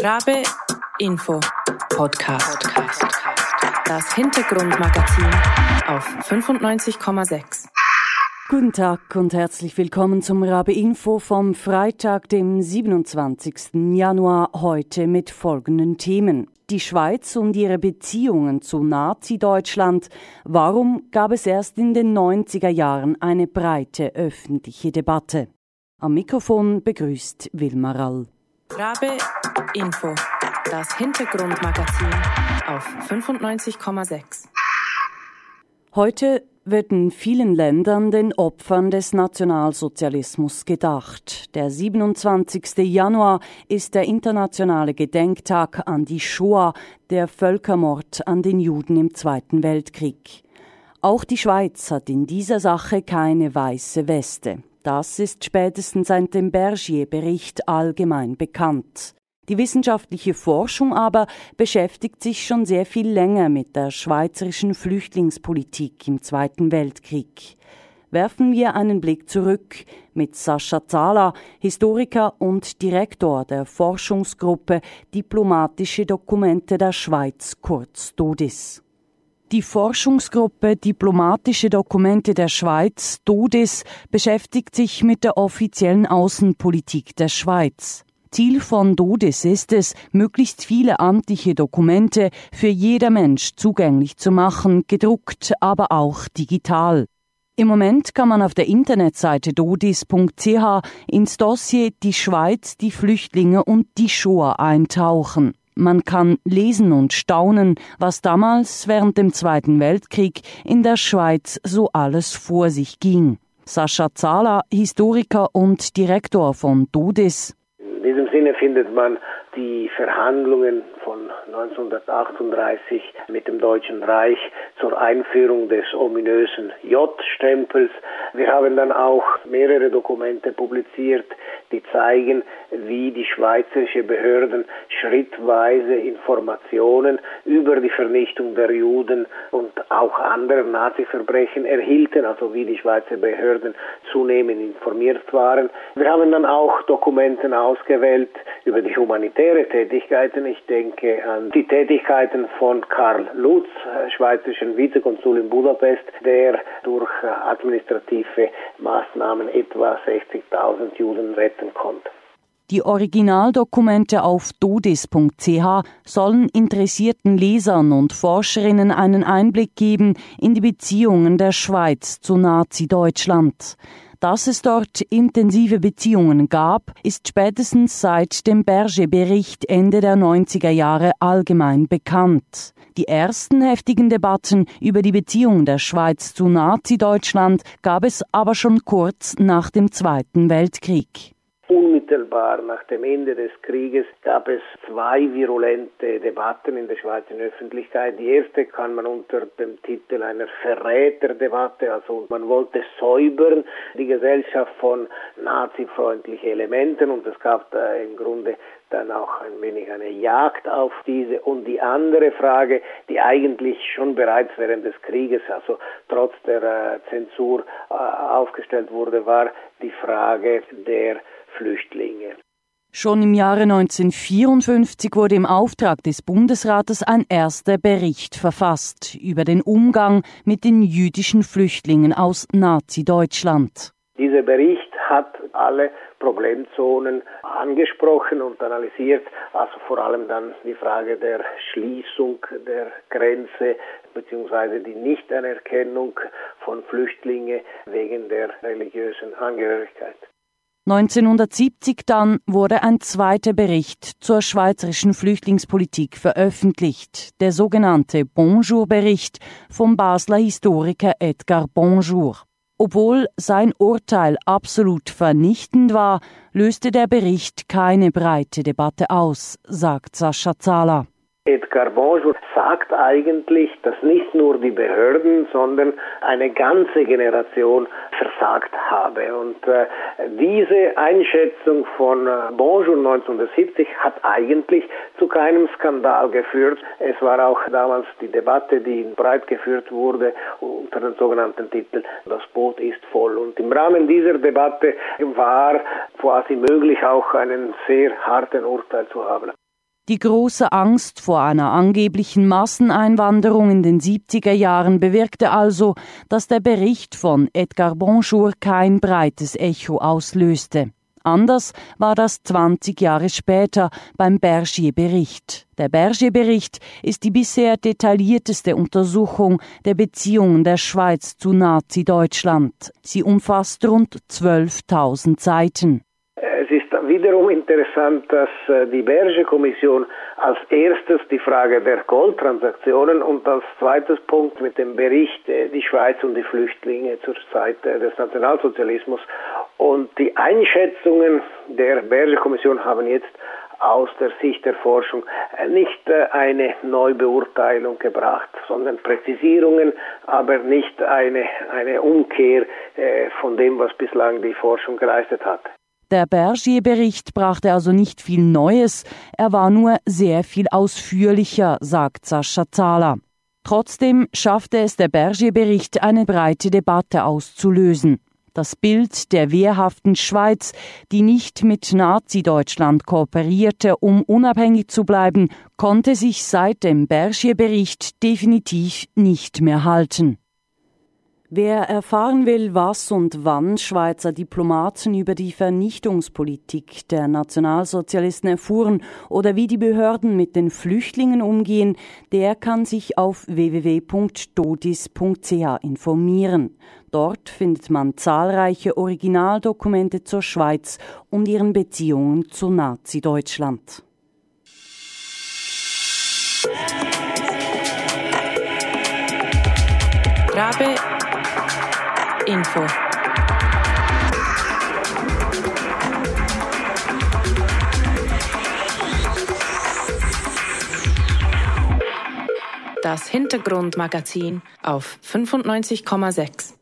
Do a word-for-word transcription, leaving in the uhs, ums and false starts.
Rabe Info Podcast. Das Hintergrundmagazin auf fünfundneunzig Komma sechs. Guten Tag und herzlich willkommen zum Rabe Info vom Freitag, dem siebenundzwanzigsten Januar, heute mit folgenden Themen. Die Schweiz und ihre Beziehungen zu Nazi-Deutschland. Warum gab es erst in den neunziger Jahren eine breite öffentliche Debatte? Am Mikrofon begrüßt Wilma Rall. Rabe Info, das Hintergrundmagazin auf fünfundneunzig Komma sechs. Heute wird in vielen Ländern den Opfern des Nationalsozialismus gedacht. Der siebenundzwanzigsten Januar ist der internationale Gedenktag an die Shoah, der Völkermord an den Juden im Zweiten Weltkrieg. Auch die Schweiz hat in dieser Sache keine weiße Weste. Das ist spätestens seit dem Bergier-Bericht allgemein bekannt. Die wissenschaftliche Forschung aber beschäftigt sich schon sehr viel länger mit der schweizerischen Flüchtlingspolitik im Zweiten Weltkrieg. Werfen wir einen Blick zurück mit Sascha Zala, Historiker und Direktor der Forschungsgruppe Diplomatische Dokumente der Schweiz, kurz DODIS. Die Forschungsgruppe Diplomatische Dokumente der Schweiz, DODIS, beschäftigt sich mit der offiziellen Außenpolitik der Schweiz. Ziel von DODIS ist es, möglichst viele amtliche Dokumente für jeder Mensch zugänglich zu machen, gedruckt, aber auch digital. Im Moment kann man auf der Internetseite dodis punkt c h ins Dossier Die Schweiz, die Flüchtlinge und die Shoah eintauchen. Man kann lesen und staunen, was damals während dem Zweiten Weltkrieg in der Schweiz so alles vor sich ging. Sascha Zala, Historiker und Direktor von DODIS. In diesem Sinne findet man die Verhandlungen von neunzehnhundertachtunddreißig mit dem Deutschen Reich zur Einführung des ominösen J-Stempels. Wir haben dann auch mehrere Dokumente publiziert, die zeigen, wie die schweizerische Behörden schrittweise Informationen über die Vernichtung der Juden und auch andere Nazi-Verbrechen erhielten, also wie die Schweizer Behörden zunehmend informiert waren. Wir haben dann auch Dokumente ausgewählt über die humanitäre Tätigkeiten. Ich denke an die Tätigkeiten von Karl Lutz, schweizerischen Vizekonsul in Budapest, der durch administrative Maßnahmen etwa sechzigtausend Juden retten konnte. Die Originaldokumente auf dodis punkt c h sollen interessierten Lesern und Forscherinnen einen Einblick geben in die Beziehungen der Schweiz zu Nazi-Deutschland. Dass es dort intensive Beziehungen gab, ist spätestens seit dem Bergier-Bericht Ende der neunziger Jahre allgemein bekannt. Die ersten heftigen Debatten über die Beziehungen der Schweiz zu Nazi-Deutschland gab es aber schon kurz nach dem Zweiten Weltkrieg. Unmittelbar nach dem Ende des Krieges gab es zwei virulente Debatten in der Schweizer Öffentlichkeit. Die erste kann man unter dem Titel einer Verräterdebatte, also man wollte säubern die Gesellschaft von nazifreundlichen Elementen, und es gab da im Grunde dann auch ein wenig eine Jagd auf diese. Und die andere Frage, die eigentlich schon bereits während des Krieges, also trotz der äh, Zensur äh, aufgestellt wurde, war die Frage der Flüchtlinge. Schon im Jahre neunzehnhundertvierundfünfzig wurde im Auftrag des Bundesrates ein erster Bericht verfasst über den Umgang mit den jüdischen Flüchtlingen aus Nazi-Deutschland. Dieser Bericht hat alle Problemzonen angesprochen und analysiert, also vor allem dann die Frage der Schließung der Grenze bzw. die Nichtanerkennung von Flüchtlingen wegen der religiösen Angehörigkeit. neunzehnhundertsiebzig dann wurde ein zweiter Bericht zur schweizerischen Flüchtlingspolitik veröffentlicht, der sogenannte Bonjour-Bericht vom Basler Historiker Edgar Bonjour. Obwohl sein Urteil absolut vernichtend war, löste der Bericht keine breite Debatte aus, sagt Sascha Zala. Edgar Bonjour sagt eigentlich, dass nicht nur die Behörden, sondern eine ganze Generation versagt habe. Und äh, diese Einschätzung von äh, Bonjour neunzehnhundertsiebzig hat eigentlich zu keinem Skandal geführt. Es war auch damals die Debatte, die breit geführt wurde unter dem sogenannten Titel "Das Boot ist voll". Und im Rahmen dieser Debatte war quasi möglich, auch einen sehr harten Urteil zu haben. Die große Angst vor einer angeblichen Masseneinwanderung in den siebziger Jahren bewirkte also, dass der Bericht von Edgar Bonjour kein breites Echo auslöste. Anders war das zwanzig Jahre später beim Bergier-Bericht. Der Bergier-Bericht ist die bisher detaillierteste Untersuchung der Beziehungen der Schweiz zu Nazi-Deutschland. Sie umfasst rund zwölftausend Seiten. Es ist wiederum interessant, dass die Bergier-Kommission als erstes die Frage der Goldtransaktionen und als zweites Punkt mit dem Bericht die Schweiz und die Flüchtlinge zur Zeit des Nationalsozialismus. Und die Einschätzungen der Bergier-Kommission haben jetzt aus der Sicht der Forschung nicht eine Neubeurteilung gebracht, sondern Präzisierungen, aber nicht eine, eine Umkehr von dem, was bislang die Forschung geleistet hat. Der Bergier-Bericht brachte also nicht viel Neues, er war nur sehr viel ausführlicher, sagt Sascha Zahler. Trotzdem schaffte es der Bergier-Bericht, eine breite Debatte auszulösen. Das Bild der wehrhaften Schweiz, die nicht mit Nazi-Deutschland kooperierte, um unabhängig zu bleiben, konnte sich seit dem Bergier-Bericht definitiv nicht mehr halten. Wer erfahren will, was und wann Schweizer Diplomaten über die Vernichtungspolitik der Nationalsozialisten erfuhren oder wie die Behörden mit den Flüchtlingen umgehen, der kann sich auf w w w punkt dodis punkt c h informieren. Dort findet man zahlreiche Originaldokumente zur Schweiz und ihren Beziehungen zu Nazi-Deutschland. Rabe Info. Das Hintergrundmagazin auf fünfundneunzig Komma sechs.